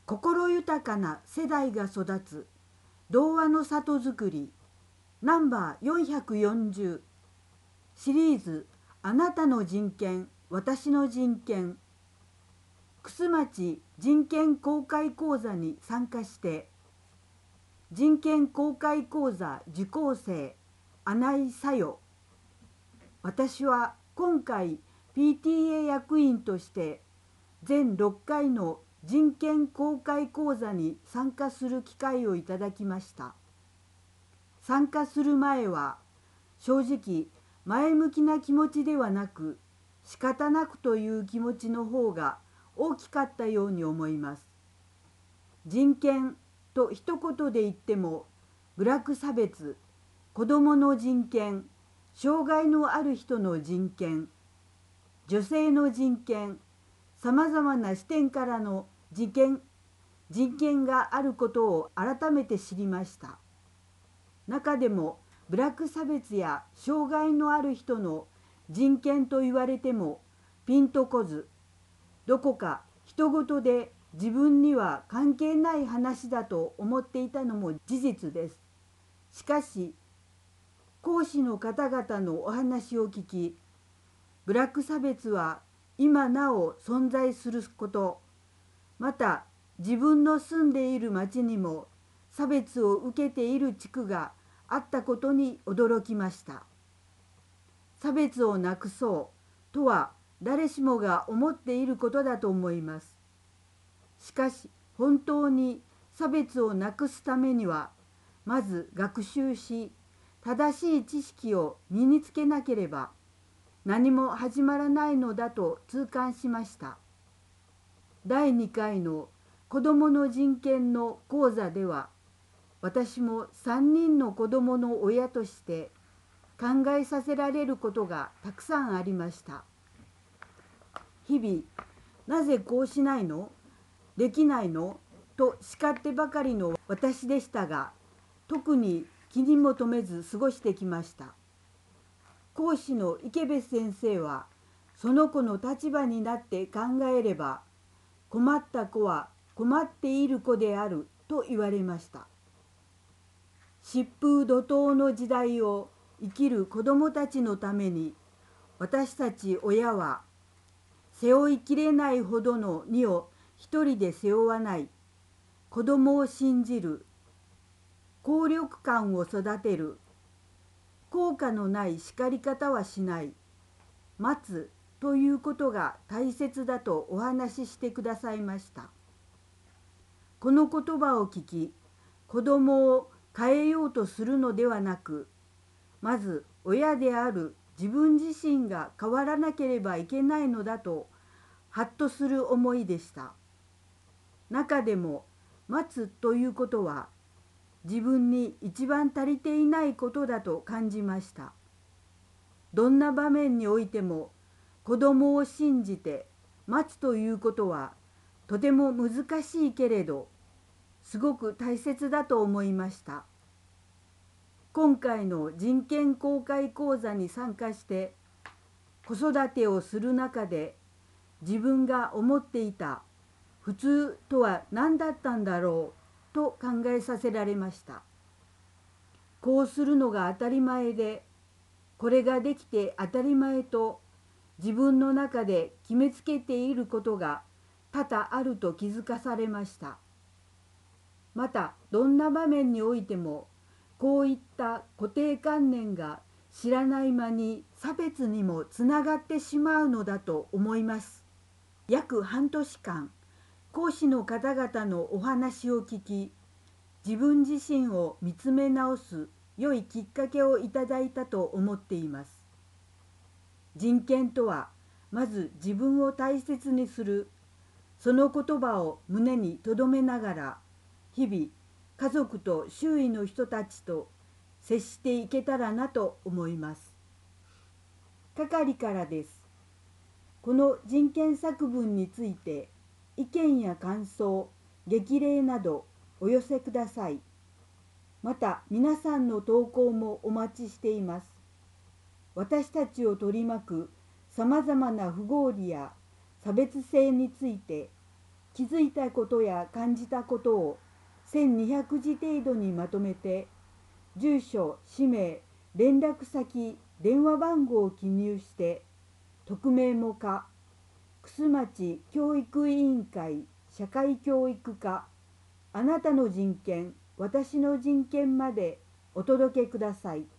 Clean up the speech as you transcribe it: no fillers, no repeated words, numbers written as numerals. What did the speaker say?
心豊かな世代が育つ童話の里づくりナンバー440シリーズあなたの人権私の人権玖珠町人権公開講座に参加して人権公開講座受講生穴井さよ。私は今回 PTA 役員として全6回の人権公開講座に参加する機会をいただきました。参加する前は正直前向きな気持ちではなく仕方なくという気持ちの方が大きかったように思います。人権と一言で言っても部落差別、子どもの人権、障害のある人の人権、女性の人権、さまざまな視点からの人権があることを改めて知りました。中でも部落差別や障害のある人の人権と言われてもピンとこず、どこか人事で自分には関係ない話だと思っていたのも事実です。しかし講師の方々のお話を聞き、部落差別は今なお存在すること、また自分の住んでいる町にも差別を受けている地区があったことに驚きました。差別をなくそうとは誰しもが思っていることだと思います。しかし本当に差別をなくすためにはまず学習し正しい知識を身につけなければ何も始まらないのだと痛感しました。第2回の子どもの人権の講座では私も3人の子どもの親として考えさせられることがたくさんありました。日々なぜこうしないの？できないの？と叱ってばかりの私でしたが、特に気にも留めず過ごしてきました。講師の池部先生は、その子の立場になって考えれば、困った子は困っている子であると言われました。疾風怒涛の時代を生きる子どもたちのために、私たち親は、背負いきれないほどの荷を一人で背負わない、子どもを信じる、効力感を育てる、効果のない叱り方はしない、待つということが大切だとお話ししてくださいました。この言葉を聞き、子どもを変えようとするのではなく、まず親である自分自身が変わらなければいけないのだとハッとする思いでした。中でも待つということは自分に一番足りていないことだと感じました。どんな場面においても子供を信じて待つということはとても難しいけれどすごく大切だと思いました。今回の人権公開講座に参加して子育てをする中で自分が思っていた普通とは何だったんだろうと考えさせられました。こうするのが当たり前で、これができて当たり前と自分の中で決めつけていることが多々あると気づかされました。またどんな場面においてもこういった固定観念が知らない間に差別にもつながってしまうのだと思います。約半年間、講師の方々のお話を聞き、自分自身を見つめ直す良いきっかけをいただいたと思っています。人権とは、まず自分を大切にする、その言葉を胸に留めながら、日々、家族と周囲の人たちと接していけたらなと思います。係からです。この人権作文について、意見や感想、激励などお寄せください。また皆さんの投稿もお待ちしています。私たちを取り巻くさまざまな不合理や差別性について気づいたことや感じたことを1200字程度にまとめて、住所、氏名、連絡先、電話番号を記入して、匿名も可、楠町教育委員会社会教育課、あなたの人権、私の人権までお届けください。